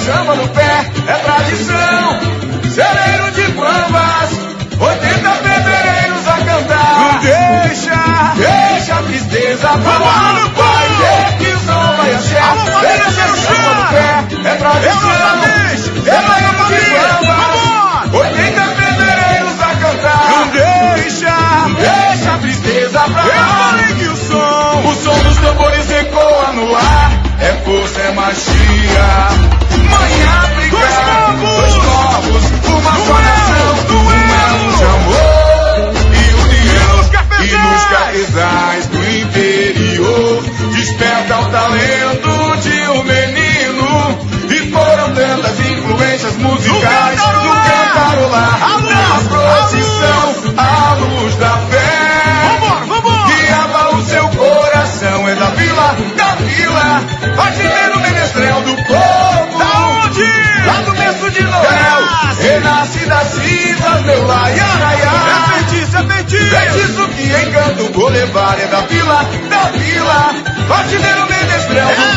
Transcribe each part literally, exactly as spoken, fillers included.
samba no pé, é tradição. Celeiro de bambas, oitenta fevereiros a cantar. Não deixa, deixa a tristeza pra lá. Vai ver que o som vai achar. Deixa o samba no pé, é tradição. Celeiro de bambas, oitenta fevereiros a cantar. Não deixa, deixa a tristeza pra lá. Eu falei que o som, o som dos tambores ecoa no ar. É força, é magia. Mãe África, dois povos, uma só nação, um elo de amor e união. E nos cafezais do interior desperta o talento de um menino. E foram tantas influências musicais no cantarolar, na procissão, à luz da fé. Guiava o seu coração, é da vila, da vila, faxineiro menestrel do povo. Da onde? Lá do berço de Noel, renasce das cinzas, meu laiaraiá. É feitiço, é feitiço. Feitiço que encanto vou levar, é da vila, da vila, faxineiro menestrel do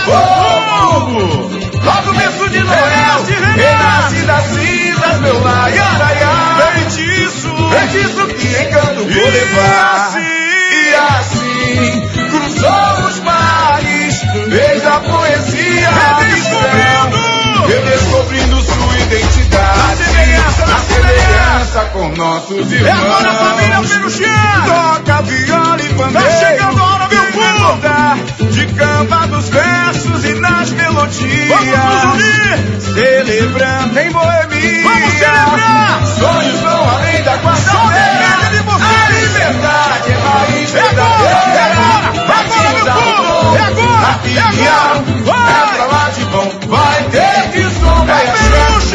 povo. Lá do berço de Noel, renasce das cinzas, meu laiaraiá. Feitiço, feitiço que encanto vou levar. E assim cruzou os mares, fez a poesia redescobrindo, redescobrindo sua identidade. Na semelhança, na semelhança com nossos irmãos. É agora a família Peruchinha. Toca viola e pandeiro. Tá chegando a hora, meu povo, de camba dos versos e nas melodias. Vamos nos unir, celebrando em boemia. Vamos celebrar. Sonhos vão além da quarta-feira. A liberdade é raiz verdadeira. É agora, é agora, meu povo. É agora, é agora. É pra lá de bom. Vai ter que o som vai achar.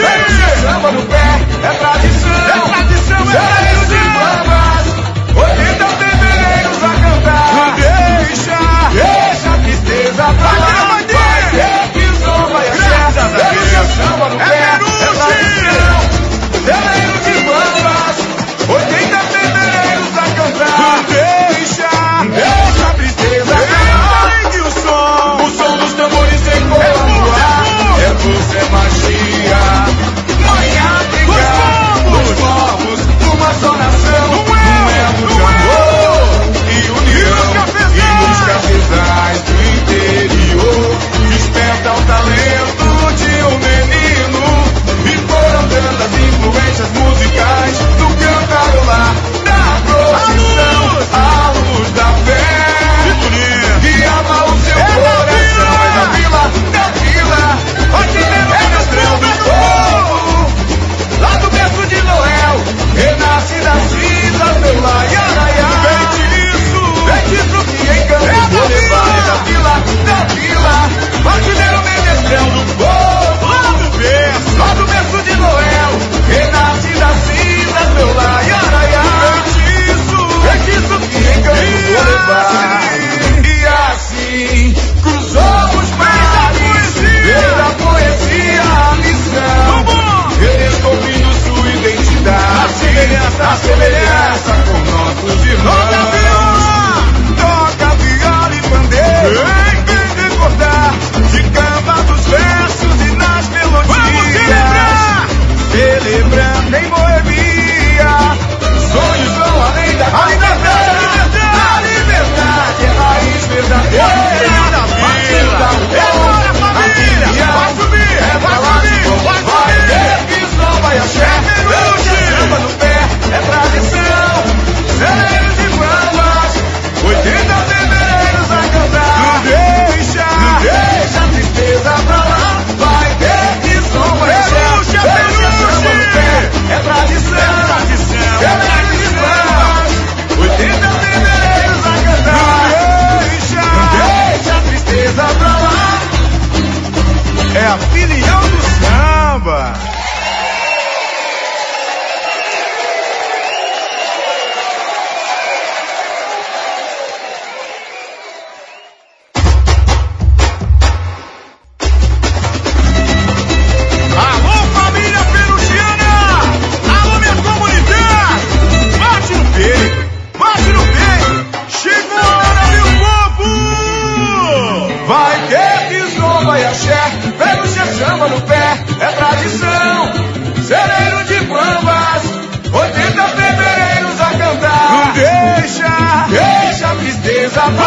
É samba no pé, é tradição. É tradição, é Celeiro de bambas, oitenta fevereiros a cantar. Não deixa, deixa a tristeza pra lá. Vai ter que o som vai achar. É samba no pé, é tradição. Celeiro de bambas, oitenta fevereiros a cantar. Não deixa, deixa a tristeza pra lá. Que o som, o som dos tambores ecoa no ar. É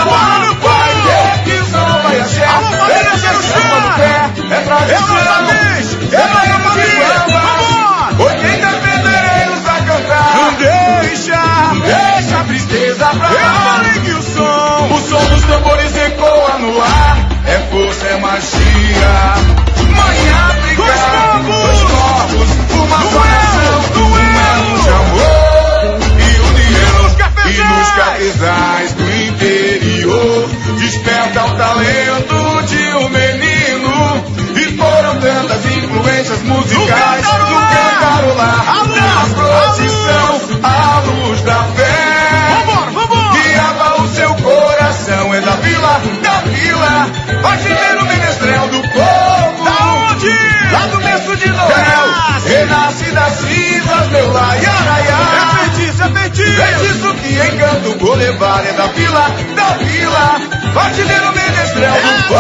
lá. Vai ter que som, vai axé. Deixa samba no pé, é tradição. É mais uma vez. Vamos! oitenta pedreiros a cantar. Não deixa, Deixa a tristeza pra lá. que o som, O som dos tambores ecoa no ar. É força, é magia. Mãe África, Dois povos. dois povos, uma só Duelo, nação, duelo. um elo de amor e união. nos E cafezais. nos cafezais do interior desperta o talento de um menino. E foram tantas influências musicais cantarolar. no cantarolar, A luz, na procissão, a luz da fé. Vambora, vambora! Guiava o seu coração, é da vila, da vila. Vai viver o menestrel do povo. Da onde? Lá do berço de Noel. Renasce. Renasce das cinzas, meu laiaraiá. É feitiço, é feitiço! Feitiço que encanta vou levar, é da vila, da vila. Vai viver o menestrel É do do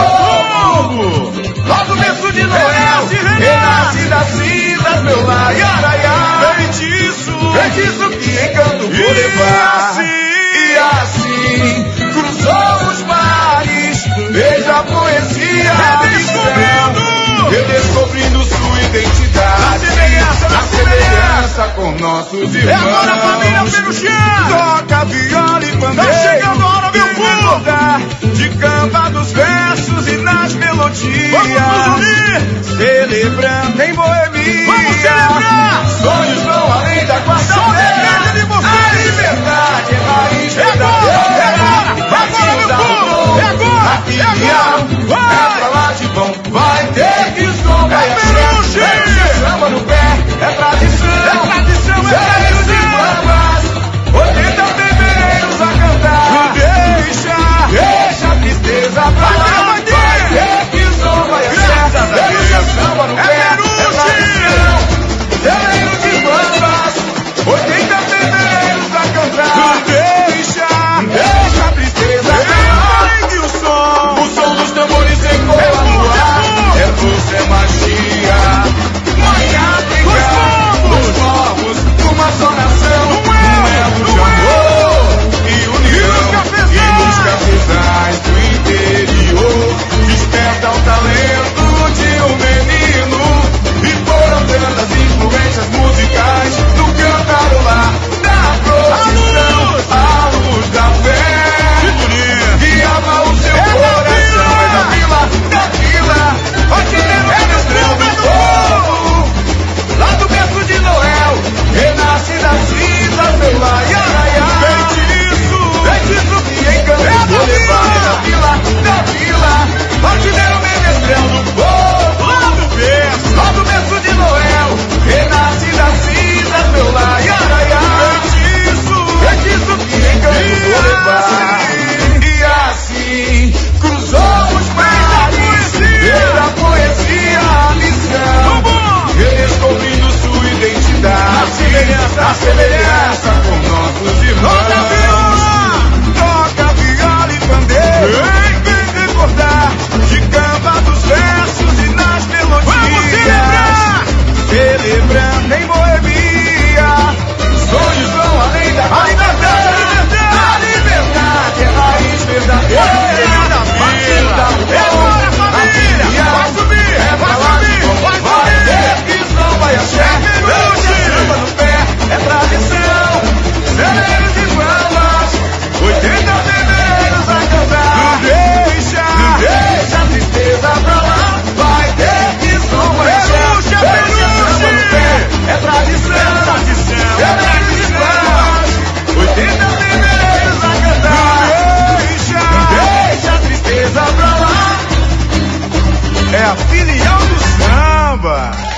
povo. Lá do berço de Noel. Renasce, renasce. Renasce das cinzas, meu laiaraiá. Feitiço! Feitiço que encanto vou E levar. assim? E assim cruzou os mares. Veja a poesia, a Redescobrindo. missão. Redescobrindo sua identidade. Na semelhança, na Na semelhança com nossos irmãos. É agora a família Peruchão! Toca viola e pandeiro. Tá chegando a hora, meu Vem povo! recordar de camba dos versos e nas melodias. Vamos nos unir! Celebrando em boemia. Vamos celebrar! Sonhos vão além da quarta-feira. Só depende de vocês. A liberdade é raiz É agora, verdadeira. é agora, é agora, meu Aqui povo! É agora, aqui é agora. Vai. É pra lá de bom. Vai ter que som, vai É axé. peruche. É samba no pé, é tradição. É tradição, é Velhos e tradição. bambas, oitenta fevereiros a cantar. Não deixa! Deixa a tristeza pra Vai lá. ter, vai ter. Vai ter que som, vai axé. Graças a Velhos Deus. e samba no É pé, peruche. tradição. Velhos e bambas, oitenta fevereiros a cantar. Não deixa! Deixa a tristeza pra lá. Ligue o som! O som dos tambores ecoa É no força, ar. é É força, é magia. Mãe África, Dois dois povos, uma só nação. Um Um elo, elo de um amor e E união. nos cafezais. E nos cafezais do interior desperta o talento de um menino. E foram tantas influências musicais no cantarolar, na procissão, a luz da fé. Que bonito! Guiava o seu É da coração, vila. é da vila, da vila. Vai te ver o menestrel do povo. Lá do berço de Noel, renasce das cinzas, meu laiaraiá. Feitiço! Feitiço que encanta É da vou levar, é da vila. vila, da vila. Vai te ver o menestrel do povo. Lá do berço! Lá do berço de Noel, renasce das cinzas, meu laiaraiá. Feitiço! Feitiço que encanto vou levar. E assim cruzou os mares. Ver a poesia, a missão. Vamos! Redescobrindo sua identidade. Na semelhança, Na semelhança com nossos irmãos. Toca a viola! Toca viola e pandeiro. Vem recordar de camba dos versos e nas melodias. Vamos celebrar! Celebrando em boemia. Sonhos vão além da A liberdade, a liberdade! A liberdade é raiz verdadeira. Família da vila! É agora, família! Vai subir! É pra Vai lá de subir! bom. Vai Vai subir! ter que som, vai axé. É peruche. Deixa samba no pé, é tradição. Celeiros e bambas, oitenta fevereiros a cantar. Não deixa! Não deixa a tristeza pra lá. Vai ter que som, vai axé. Peruche, Deixa peruche. samba no pé, é tradição. É tradição, é Celeiros e bambas, oitenta fevereiros a cantar. Deixa! Deixa a tristeza pra lá. É a filial do samba!